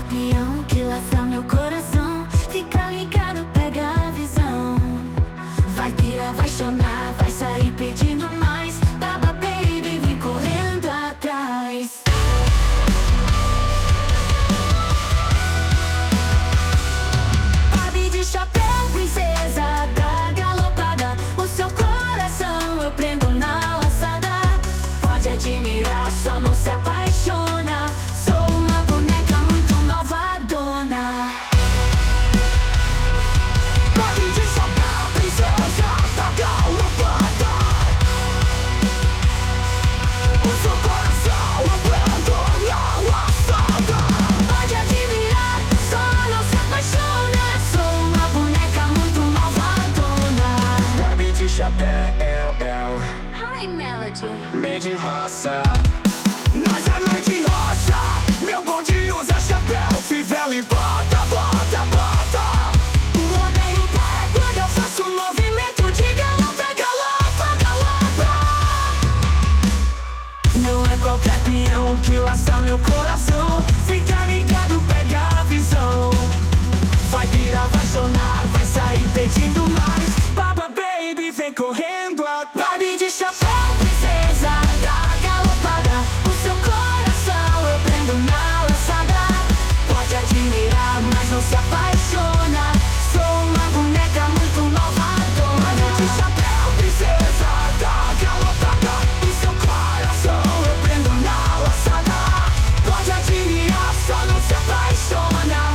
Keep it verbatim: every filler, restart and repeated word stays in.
escorpião que laça meu coração. Fica ligado, pega a visão. Vai pirar, vai chorar, vai sair pedindo mais. Baba baby, vem correndo atrás. Barbie de chapéu, princesa da galopada. O seu coração eu prendo na laçada. Pode admirar, só não se apaixona. Sou uma boneca muito malvadona. Barbie de chapéu, princesa da galopada. O seu coração eu prendo na laçada. Pode admirar, só não se apaixona. Sou uma boneca muito malvadona. Barbie de chapéu, Hi Melody. meio de roça. Nós é meio de roça. Meu bonde usa chapéu. Fivela e bota, bota, bota. O rodeio para quando eu faço um movimento de galopa, galopa, galopa. Não é qualquer peão que laça meu coração. Fica ligado, pega a visão. Vai virar, vai sonar, vai sair pedindo mais. Baba baby, vem correndo atrás. Barbie de chapéu, princesa da galopada. O seu coração eu prendo na laçada. Pode admirar, mas não se apaixona. Sou uma boneca muito malvadona. Barbie de chapéu, princesa da galopada. O seu coração eu prendo na laçada. Pode admirar, só não se apaixona.